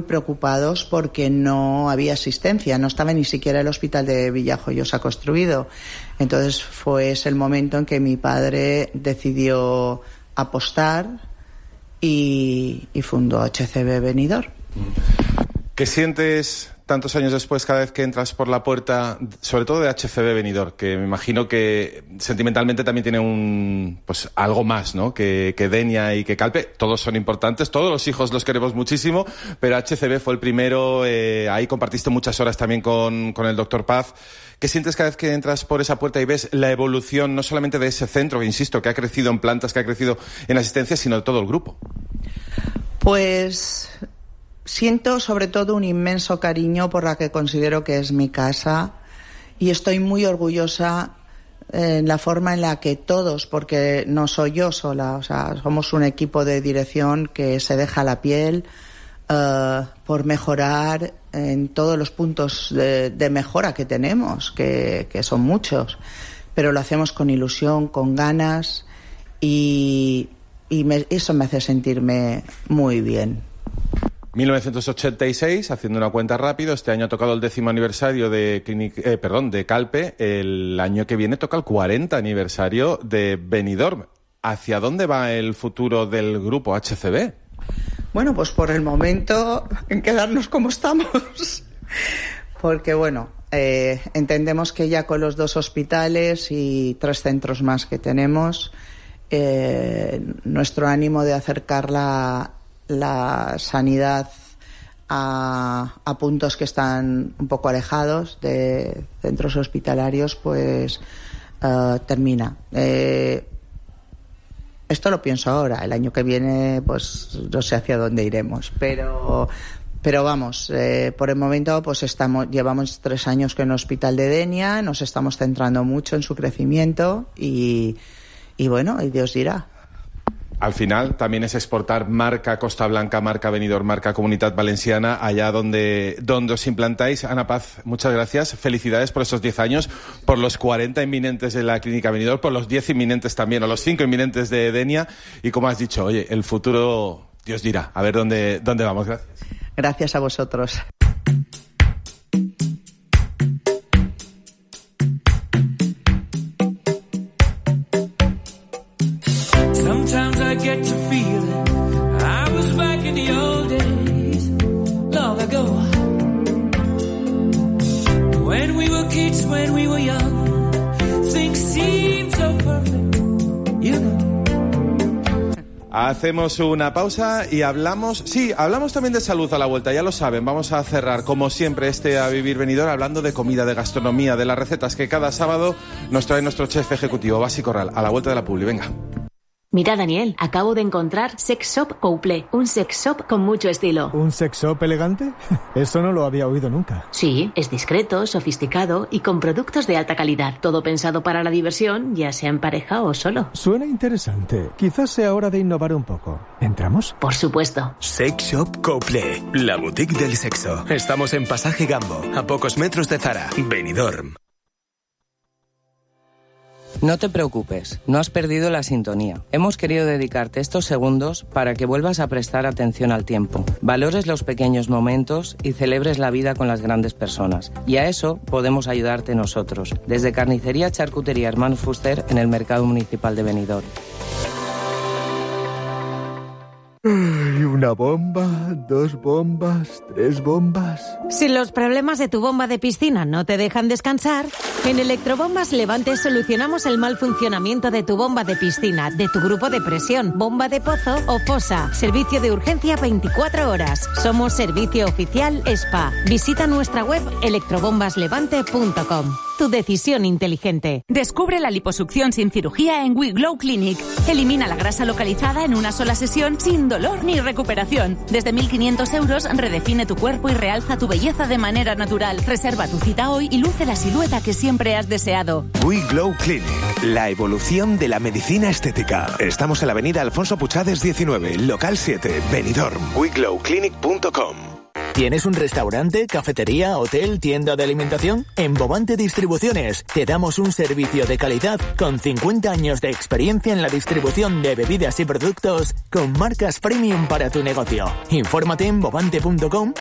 preocupados porque no había asistencia, no estaba ni siquiera el hospital de Villajoyosa construido. Entonces fue ese el momento en que mi padre decidió apostar y fundó HCB Benidorm. ¿Qué sientes tantos años después cada vez que entras por la puerta, sobre todo de HCB Benidorm, que me imagino que sentimentalmente también tiene algo más, ¿no? que Denia y que Calpe? Todos son importantes, todos los hijos los queremos muchísimo, pero HCB fue el primero, ahí compartiste muchas horas también con el doctor Paz. ¿Qué sientes cada vez que entras por esa puerta y ves la evolución, no solamente de ese centro, que insisto, que ha crecido en plantas, que ha crecido en asistencia, sino de todo el grupo? Pues siento sobre todo un inmenso cariño por la que considero que es mi casa, y estoy muy orgullosa en la forma en la que todos, porque no soy yo sola, o sea, somos un equipo de dirección que se deja la piel por mejorar en todos los puntos de mejora que tenemos, que son muchos, pero lo hacemos con ilusión, con ganas, y eso me hace sentirme muy bien. 1986, haciendo una cuenta rápido, este año ha tocado el 10º aniversario de Calpe, el año que viene toca el 40 aniversario de Benidorm. ¿Hacia dónde va el futuro del grupo HCB? Bueno, pues por el momento en quedarnos como estamos, porque entendemos que ya con los 2 hospitales y 3 centros más que tenemos, nuestro ánimo de acercar la sanidad a puntos que están un poco alejados de centros hospitalarios, pues termina. Esto lo pienso ahora, el año que viene pues no sé hacia dónde iremos, pero vamos, por el momento pues llevamos 3 años con el hospital de Denia, nos estamos centrando mucho en su crecimiento y Dios dirá. Al final también es exportar marca Costa Blanca, marca Benidorm, marca Comunitat Valenciana, allá donde os implantáis. Ana Paz, muchas gracias. Felicidades por esos 10 años, por los 40 inminentes de la Clínica Benidorm, por los 10 inminentes también, o los 5 inminentes de Denia. Y como has dicho, oye, el futuro, Dios dirá. A ver dónde vamos. Gracias. Gracias a vosotros. Sometimes I get to feeling I was back in the old days, long ago. When we were kids, when we were young, things seemed so perfect, you know. Hacemos una pausa y hablamos también de salud a la vuelta, ya lo saben. Vamos a cerrar, como siempre, A Vivir Benidorm hablando de comida, de gastronomía, de las recetas que cada sábado nos trae nuestro chef ejecutivo, Basi Corral, a la vuelta de la publi. Venga. Mira, Daniel, acabo de encontrar Sex Shop Couple, un sex shop con mucho estilo. ¿Un sex shop elegante? Eso no lo había oído nunca. Sí, es discreto, sofisticado y con productos de alta calidad. Todo pensado para la diversión, ya sea en pareja o solo. Suena interesante. Quizás sea hora de innovar un poco. ¿Entramos? Por supuesto. Sex Shop Couple, la boutique del sexo. Estamos en Pasaje Gambo, a pocos metros de Zara, Benidorm. No te preocupes, no has perdido la sintonía. Hemos querido dedicarte estos segundos para que vuelvas a prestar atención al tiempo, valores los pequeños momentos y celebres la vida con las grandes personas. Y a eso podemos ayudarte nosotros, desde Carnicería Charcutería Hermanos Fuster en el Mercado Municipal de Benidorm. Una bomba, 2 bombas, 3 bombas... Si los problemas de tu bomba de piscina no te dejan descansar, en Electrobombas Levante solucionamos el mal funcionamiento de tu bomba de piscina, de tu grupo de presión, bomba de pozo o fosa. Servicio de urgencia 24 horas. Somos servicio oficial SPA. Visita nuestra web electrobombaslevante.com. Tu decisión inteligente. Descubre la liposucción sin cirugía en We Glow Clinic. Elimina la grasa localizada en una sola sesión sin dolor ni recuperación. Desde 1.500 euros redefine tu cuerpo y realza tu belleza de manera natural. Reserva tu cita hoy y luce la silueta que siempre has deseado. We Glow Clinic, la evolución de la medicina estética. Estamos en la avenida Alfonso Puchades 19, local 7, Benidorm. WeGlowClinic.com. ¿Tienes un restaurante, cafetería, hotel, tienda de alimentación? En Bovante Distribuciones te damos un servicio de calidad con 50 años de experiencia en la distribución de bebidas y productos con marcas premium para tu negocio. Infórmate en bovante.com